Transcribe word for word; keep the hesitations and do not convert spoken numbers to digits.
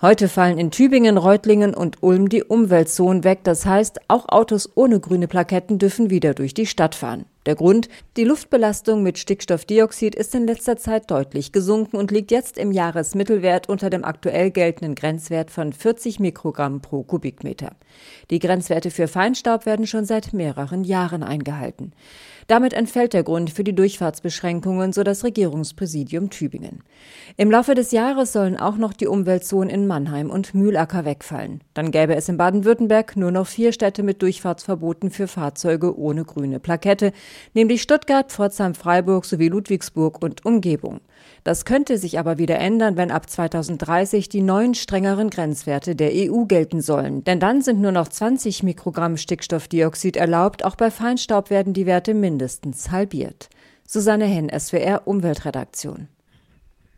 Heute fallen in Tübingen, Reutlingen und Ulm die Umweltzonen weg. Das heißt, auch Autos ohne grüne Plaketten dürfen wieder durch die Stadt fahren. Der Grund? Die Luftbelastung mit Stickstoffdioxid ist in letzter Zeit deutlich gesunken und liegt jetzt im Jahresmittelwert unter dem aktuell geltenden Grenzwert von vierzig Mikrogramm pro Kubikmeter. Die Grenzwerte für Feinstaub werden schon seit mehreren Jahren eingehalten. Damit entfällt der Grund für die Durchfahrtsbeschränkungen, so das Regierungspräsidium Tübingen. Im Laufe des Jahres sollen auch noch die Umweltzonen in Mannheim und Mühlacker wegfallen. Dann gäbe es in Baden-Württemberg nur noch vier Städte mit Durchfahrtsverboten für Fahrzeuge ohne grüne Plakette, nämlich Stuttgart, Pforzheim-Freiburg sowie Ludwigsburg und Umgebung. Das könnte sich aber wieder ändern, wenn ab zweitausenddreißig die neuen strengeren Grenzwerte der E U gelten sollen. Denn dann sind nur noch zwanzig Mikrogramm Stickstoffdioxid erlaubt. Auch bei Feinstaub werden die Werte mindestens halbiert. Susanne Henn, S W R Umweltredaktion.